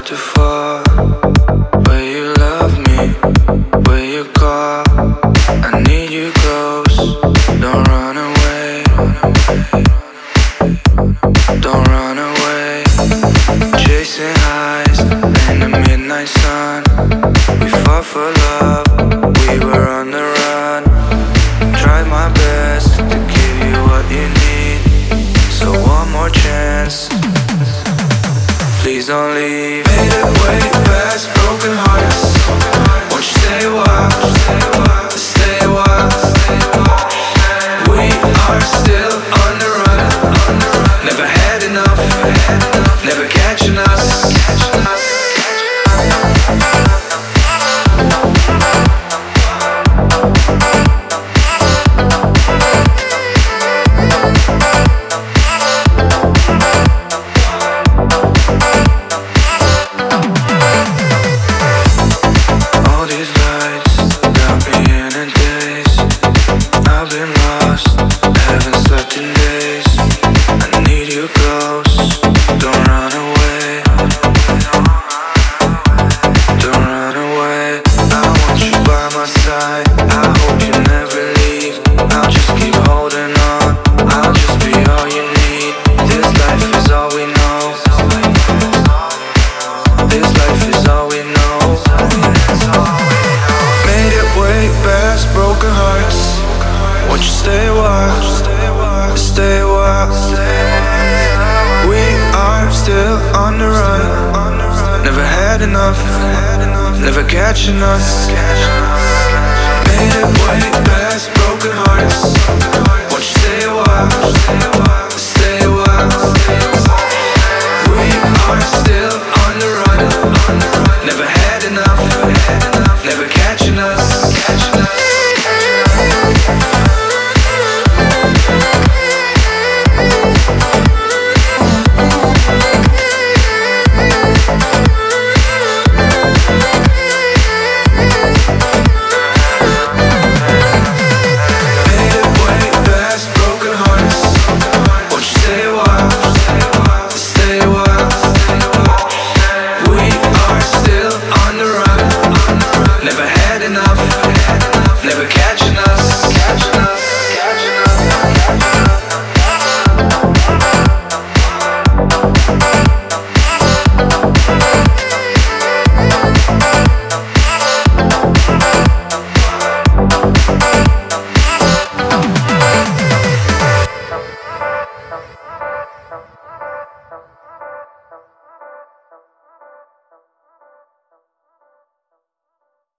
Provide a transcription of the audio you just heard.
to fall. Will you love me? Will you call? I need you close. Don't run away. Don't run away. Chasing highs in the midnight sun. We fought for love. We were on the run. Tried my best to give you what you need. So one more chance. Please don't leave. Made it way past broken hearts. Won't you stay a while? Stay a while. We are still on the run. Never had enough. Never catching us. Won't you stay a while? Stay a while. We are still on the run. Never had enough. Never catching us. Made it way past broken hearts.